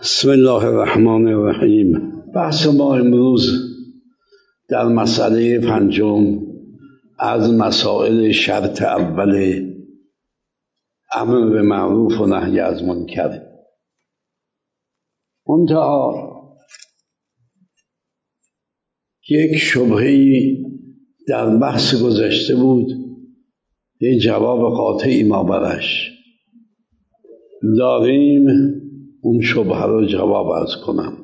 بسم الله الرحمن الرحیم. بحث ما امروز در مسئله پنجم از مسائل شرط اول امر به معروف و نهی از منکر. منتها یک شبهه‌ای در بحث گذشته بود، یک جواب قاطعی ما برش داریم، اون شبهه رو جواب عرض کنم.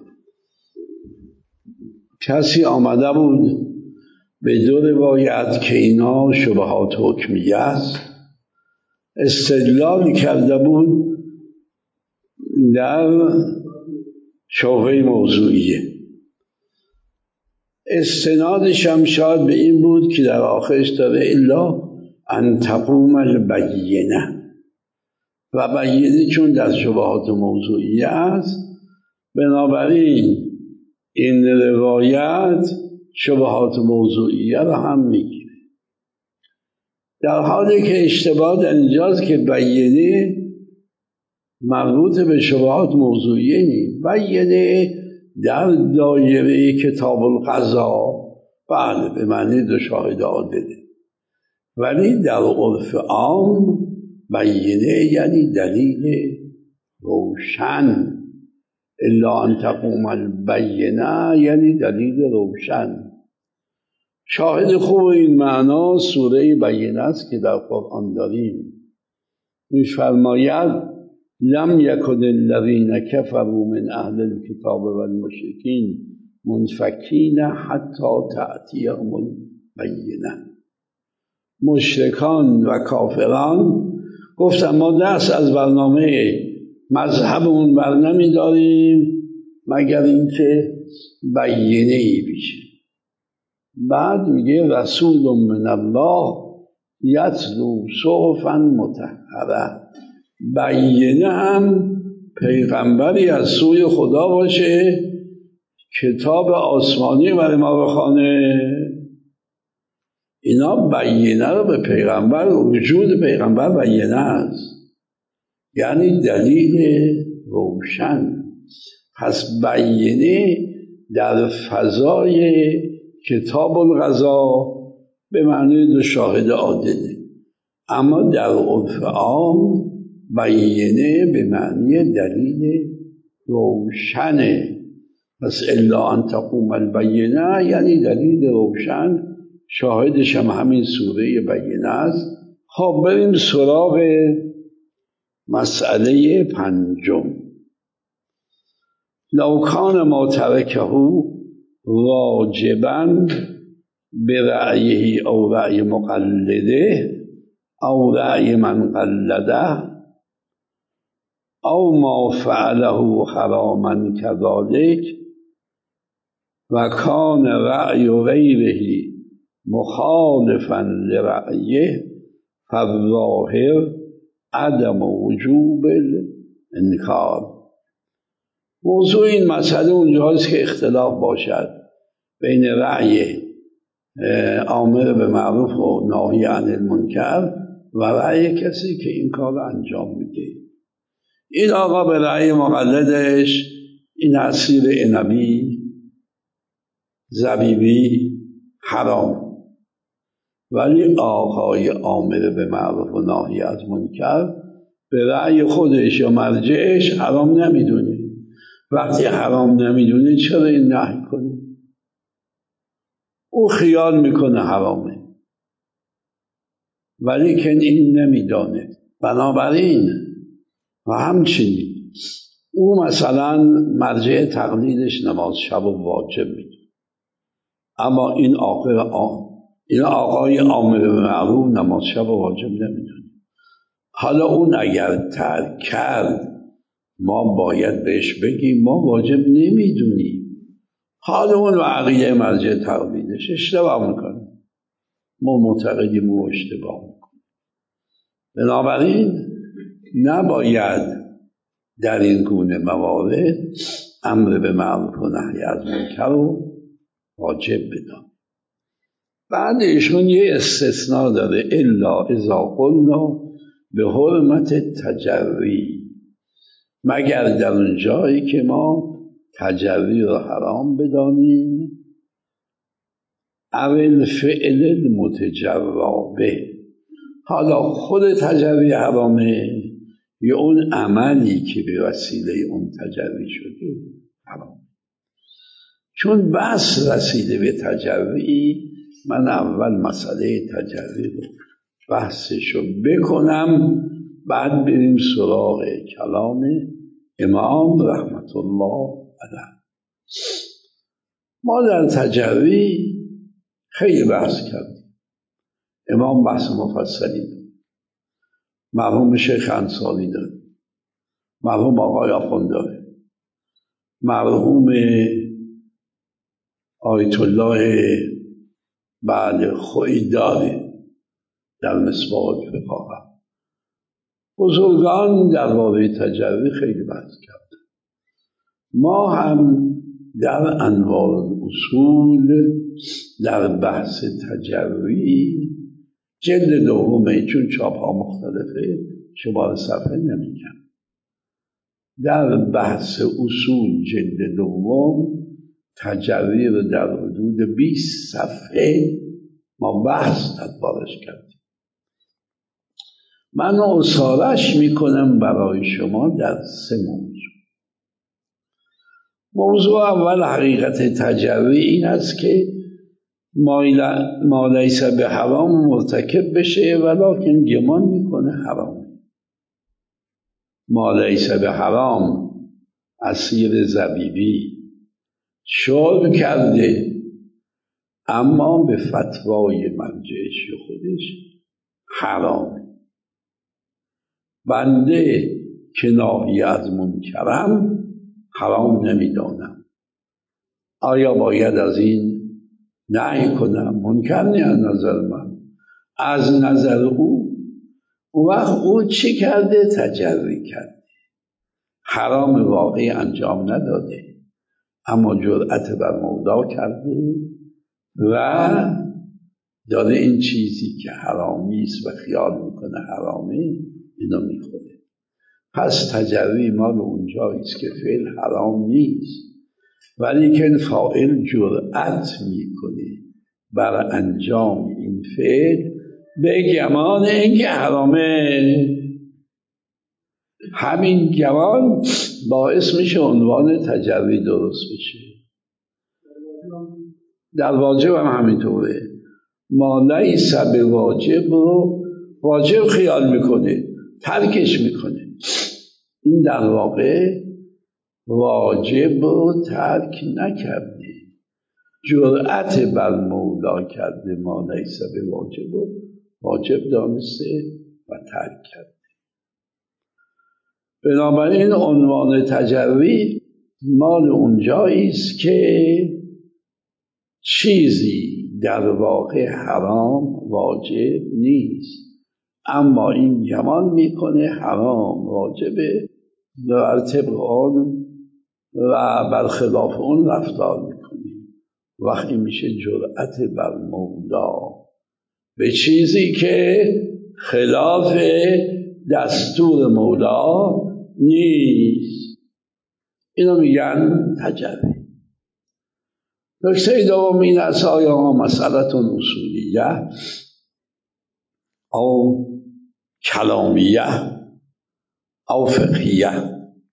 کسی آمده بود به دو روایت که اینا شبهات حکمیه است، استدلال کرده بود در شبهه موضوعیه. استنادش هم شاید به این بود که در آخرش داره الا ان تقوم البینه، و بینه چون در شبهات موضوعیه است، بنابراین این روایت شبهات موضوعیه را هم میگیره، در حالی که اشتباه در اینجاست که بینه مربوط به شبهات موضوعیه نیست. بینه در دایره کتاب القضا بله به معنی دو شاهد عادله، ولی در عرف عام بینه یعنی دلیل روشن. الا ان تقوم البینه یعنی دلیل روشن. شاهد خوب این معنا سوره بینه است که در قرآن داریم. می‌فرماید لم یکن الذین کفروا من اهل الکتاب والمشرکین منفکین حتی تأتیهم البینه. مشرکان و کافران گفتن ما دست از برنامه مذهبمون بر نمی‌داریم مگر اینکه بینه‌ای بشه. بعد میگه رسول من الله یتلو صحفا مطهره. بینه هم پیغمبری از سوی خدا باشه کتاب آسمانی برای ما بخوانه. اینا بینه رو به پیغمبر، وجود پیغمبر بینه است، یعنی دلیل روشن. پس بینه در فضای کتاب القضا به معنی دو شاهد عادله، اما در عرف عام بینه به معنی دلیل روشنه. پس الا ان تقوم البینه یعنی دلیل روشن. شاهدش هم همین سوره بینه است. خب بریم سراغ مسئله پنجم. لو کان ما ترکه واجبا برأیه او رأی مقلده او رأی من قلده او ما فعله حراما كذلك و کان رأی غیره مخالفا لرأیه فالظاهر عدم وجوب الانکار. موضوع این مسئله اونجاست که اختلاف باشد بین رأی آمر به معروف و ناهی عن المنکر و رأی کسی که این کار انجام میده. این آقا به رأی مقلدش این عصیر عنبی زبیبی حرام، ولی آقای آمر به معروف و ناهی از منکر به رأی خودش یا مرجعش حرام نمیدونه. وقتی حرام نمیدونه چرا این نهی کنه؟ او خیال میکنه حرامه ولی که این نمیدانه. بنابراین و همچنین او مثلا مرجع تقلیدش نماز شب و واجب میدونه، اما این آقای آمر به معروف نماز شب و واجب نمیدونه. حالا اون اگر ترک کرد ما باید بهش بگیم ما واجب نمیدونیم. حالا اون و عقیده مرجع تقلیدش اشتباه میکنه، ما معتقدیم او اشتباه میکنه. بنابراین نباید در این گونه موارد امر به معروف و نهی از منکر رو واجب بدان. بعد ایشون یه استثناء داره، الا اذا قلنا به حرمت تجری. مگر در اون جایی که ما تجری رو حرام بدانیم اول فعل المتجرا به. حالا خود تجری حرامه یا اون عملی که به وسیله اون تجری شده حرام. چون بس رسیده به تجری، من اول مسئله تجری رو بحثشو بکنم، بعد بریم سراغ کلام امام رحمت الله علیه. ما در تجری خیلی بحث کردیم. امام بحث مفصلی داد، مرحوم شیخ انصاری داد، مرحوم آقای آخوند داد، مرحوم آیت الله خویی داره در مصباح الفقاهه. بزرگان در باره تجری خیلی بحث کرد. ما هم در انوار الاصول در بحث تجری جلد دومه، چون چاپ ها مختلفه شماره صفحه نمیگم، در بحث اصول جلد دوم تجری رو در حدود 20 صفحه ما بحث دربارش کردیم. من اصارش میکنم برای شما در 3 موضوع. موضوع اول حقیقت تجری این است که ما لیس به حرام مرتکب بشه ولکن گمان میکنه حرامه. ما لیس به حرام عصیر زبیبی شرب کرده اما به فتوای مرجعش خودش حرامه. بنده که ناهی از منکرم حرام نمیدانم، آیا باید از این نهی کنم؟ منکر نه از نظر من، از نظر او. وقت او چی کرده؟ تجری کرده، حرام واقعی انجام نداده اما جرأت بر مولا کرده و داره این چیزی که حرامیست و خیال میکنه حرامه اینو میخوره. پس تجری مال اونجاییست که فعل حرام نیست ولیکن فاعل جرأت میکنه بر انجام این فعل به گمان اینکه حرامه. همین گمان باعث میشه عنوان تجری درست بشه. در واجب هم همینطوره. ما لیس به واجب رو واجب خیال میکنه، ترکش میکنه. این در واقع واجب رو ترک نکرده، جرأت بر مولا کرده. ما لیس به واجب رو واجب دانسته و ترک کرده. بنابراین عنوان تجری مال اونجاییست که چیزی در واقع حرام واجب نیست اما این گمان میکنه حرام واجبه و بر طبق آن و برخلاف اون رفتار میکنه. وقتی میشه جرأت بر مولا به چیزی که خلاف دستور مولا نیست. اینو میگن تجری. نکته دوم این است آیا مسئله اصولیه او کلامیه او فقهیه.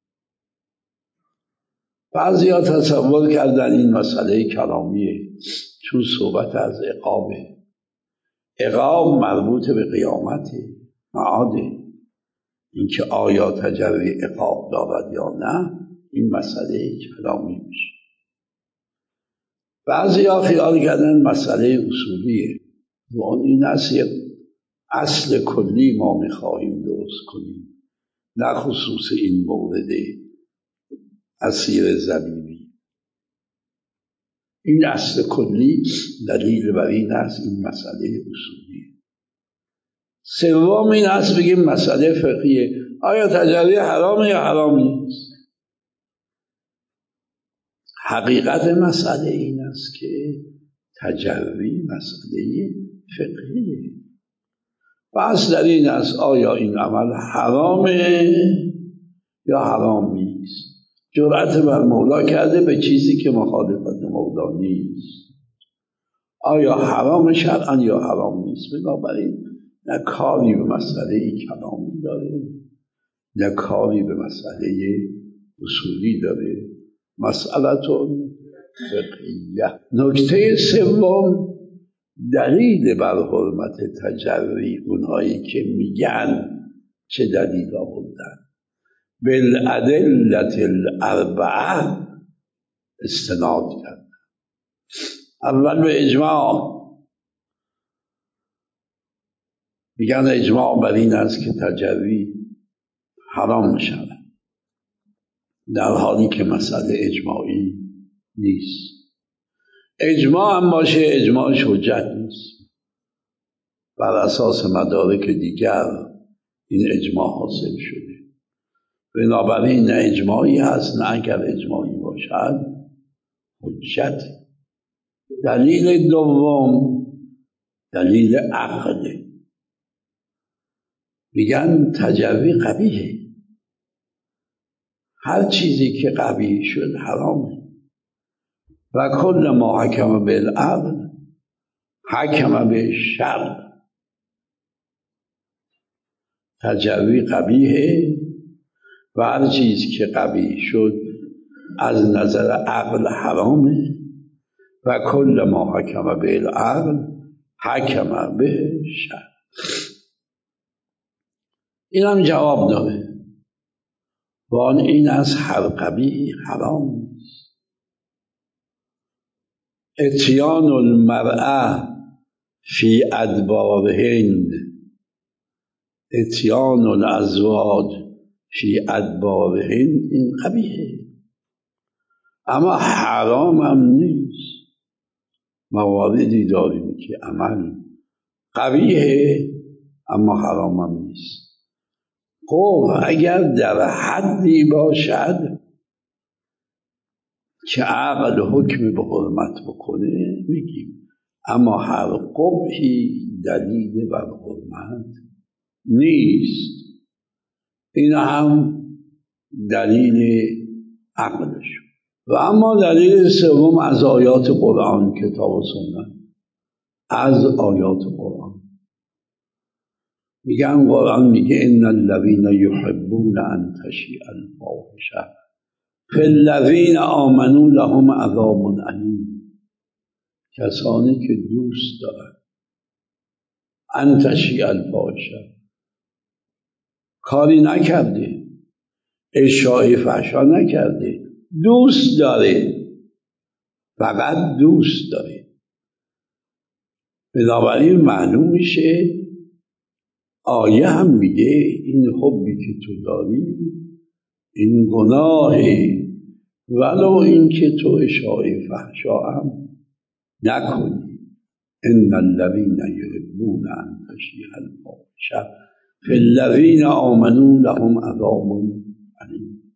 بعضیا تصور کردن این مسئله کلامیه چون صحبت از عقابه. عقاب مربوط به قیامته، معاده. اینکه آیا تجری عقاب دارد یا نه این مسئله کلامی میشه. بعضیا خیال کردن مسئله اصولیه و این است یک اصل کلی ما میخواهیم درست کنیم، نه خصوص این مورد عصیر زبیبی. این اصل کلی دلیل بر این است این مسئله اصولیه. سوم این است بگیم مسئله فقهیه، آیا تجری حرامه یا حرام نیست. حقیقت مسئله این است که تجری مسئله فقهیه. بحث در این است آیا این عمل حرامه یا حرام نیست. جرأت بر مولا کرده به چیزی که مخالفت مولا نیست. آیا حرام شرعاً یا حرام نیست؟ بنابراین نه کاری به مسئله کلامی داره، نه کاری به مسئله اصولی داره. مسئلتون فقهیه. نکته سوم، دلیل بر حرمت تجری. اونهایی که میگن چه دلیل آوردن؟ بالادله الاربعه استناد کرد. اول به اجماع، میگن اجماع بر این است که تجری حرام شود، در حالی که مسئله اجماعی نیست. اجماع هم باشه، اجماعش حجت نیست. بر اساس مدارک دیگر این اجماع حاصل شده. بنابراین نه اجماعی هست، نه اگر اجماعی باشد حجت. دلیل دوم دلیل عقله. میگن تجری قبیحه، هر چیزی که قبیح شد حرامه. و کل ما حکم بالعقل حکم به شر. تجری قبیحه و هر چیز که قبیح شد از نظر عقل حرامه. و کل ما حکم بالعقل حکم به شر. این هم جواب داره، و آن این از هر قبیح حرام نیست. اتیان المرأة فی ادبارهن، اتیان الازواج فی ادبارهن، این قبیحه، اما حرام هم نیست. مواردی داریم که عمل قبیحه اما حرام هم نیست. خب اگر در حدی باشد که عقل حکم به حرمت بکنه میگیم، اما هر قبحی دلیل بر حرمت نیست. این هم دلیل عقلش. و اما دلیل سوم از آیات قرآن، کتاب و سنت. از آیات قرآن میگن، قرآن میگه ان الذین یحبون ان تشیع الفاحشه فی الذین آمنوا لهم عذاب الیم. کسانی که دوست دارن ان تشیع الفاحشه، کاری نکرده، اشاعه فحشا نکرده، دوست داره، فقط دوست داره. بنابراین معلوم میشه، آیه هم میگه این حبی که تو داری این گناهه، ولو این که تو اشاعه فحشا هم نکنی. ان الذین یحبون ان تشیع الفاحشه فی الذین آمنوا لهم عذاب الیم.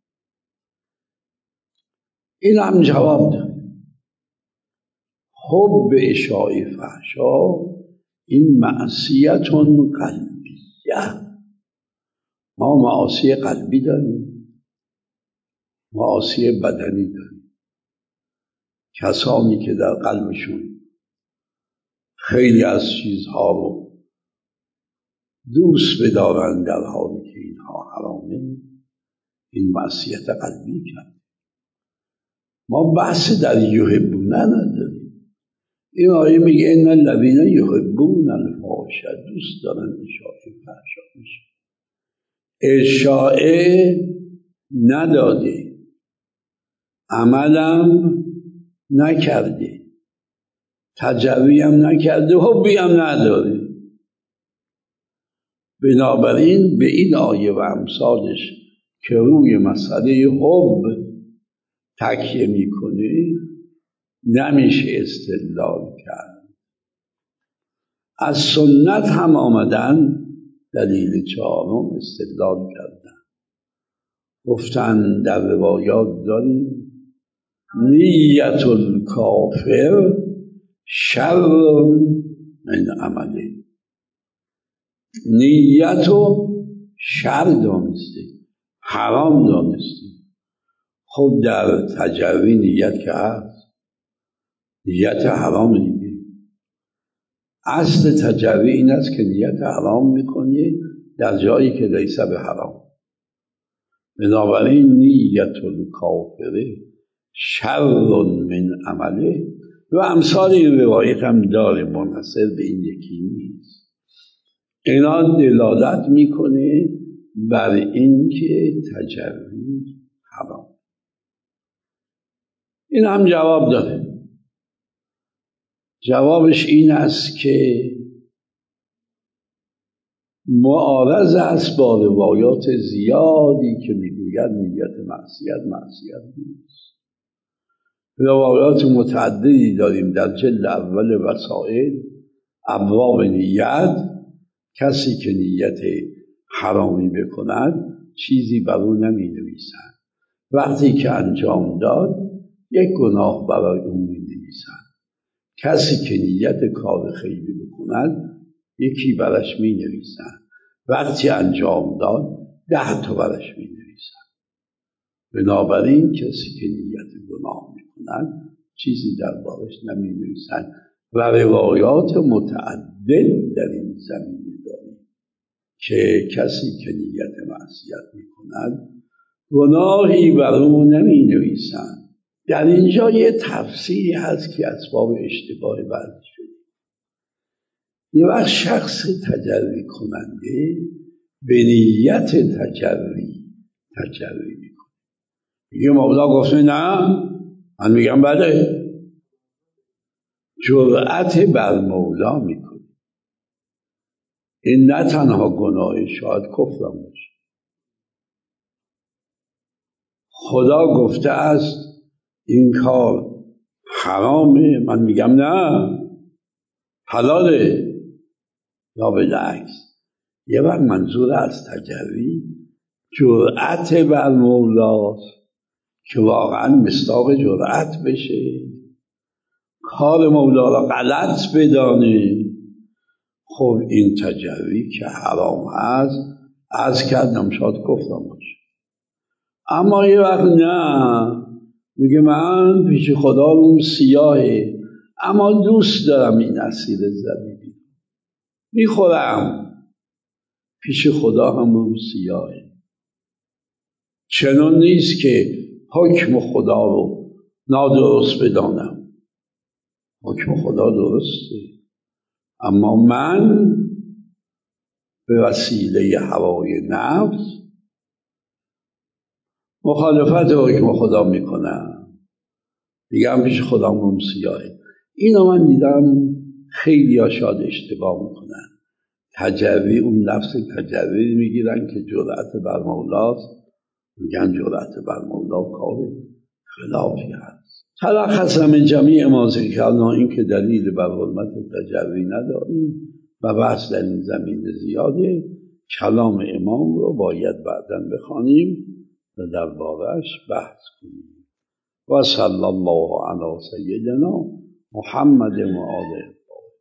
این هم جواب داره. حب اشاعه فحشا این معصیت قلبیه. ما معاصی قلبی داریم، معاصی بدنی داریم. کسانی که در قلبشون خیلی از چیزها رو دوست بدارن در حالی که اینها حرامه، این معصیت قلبی کرد. ما بحث در یحبون نداریم. این آیه میگه ان الذین یحبون الفاحشه، دوست دارن اشاعه فحشا میشه. اشاعه نداده، عملم نکرده، تجری هم نکرده، حبی هم نداره. بنابراین به این آیه و امثالش که روی مسئله حب تکیه میکنه نمیشه استدلال کرد. از سنت هم آمدن دلیل چهارم استدلال کردن. گفتن در روایات داریم نیت الکافر شر من عمله. نیت و شر دانسته، حرام دانستیم. خب در تجری نیت که هست، نیت حرام دیگه. اصل تجری این است که نیت حرام میکنی در جایی که لیس به حرام. بنابراین نیت الکافر شر من عمله و امثال این روایت هم داره، منحصر به این یکی نیست. اینا دلالت میکنه بر این که تجری حرام. این هم جواب داره. جوابش این است که معارض است با روایات زیادی که میگوید نیت معصیت نیست. روایات متعددی داریم در جلد اول وسائل ابواب نیت. کسی که نیت حرامی بکند چیزی بر او نمی نویسند. وقتی که انجام داد یک گناه برای او می نویسند. کسی که نیت کار خیری بکند یکی برش می نویسند. وقتی انجام داد 10 تا برش می نویسند. بنابراین کسی که نیت گناه می کند چیزی دربارش نمی نویسند و روایات متعدد در این زمینه داریم که کسی که نیت معصیت می کند گناهی بر او نمی نویسند. در اینجا یه تفسیری هست که اسباب اشتباه بعضی شده. یه وقت شخص تجری کننده به نیت تجری میکنه. میگه مولا گفته نه، من میگم بله. جرأت بر مولا میکنه. این نه تنها گناه، شاید کفرم باشه. خدا گفته است این کار حرامه، من میگم نه حلاله. یا بالعکس. یه وقت منظور از تجری جرأت بر مولاست که واقعا مصداق جرأت بشه، کار مولا را غلط بدانه. خب این تجری که حرام هست عرض کردم شاید کفرم باشه. اما یه وقت نه، میگه من پیش خدا اون سیاهه اما دوست دارم این عصیر زبیبی میخورم، پیش خدا هم اون سیاهه. چنان نیست که حکم خدا رو نادرست بدانم. حکم خدا درسته، اما من به وسیله هوای نفس مخالفت حکم خدا میکنم، میگم پیش خدا اون سیاهه. اینو من دیدم خیلی ها شاید اشتباه میکنن. تجری، اون لفظ تجری میگیرن که جرأت بر مولاست، میگن جرأت بر مولا کار خلافی هست. تلخص من جمیع ما ذکرنا این که دلیل بر حرمت تجری نداریم و بحث در این زمینه زیاده. کلام امام رو باید بعداً بخوانیم و درباره‌اش بحث کنیم. و صلی الله علی سیدنا محمد و آله.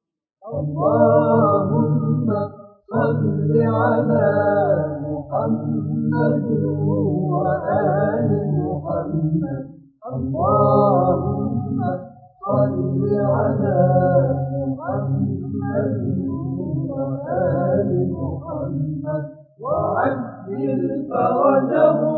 اللهم صل على محمد وآل محمد. اللهم صل على محمد وآل محمد وعجل فرجهم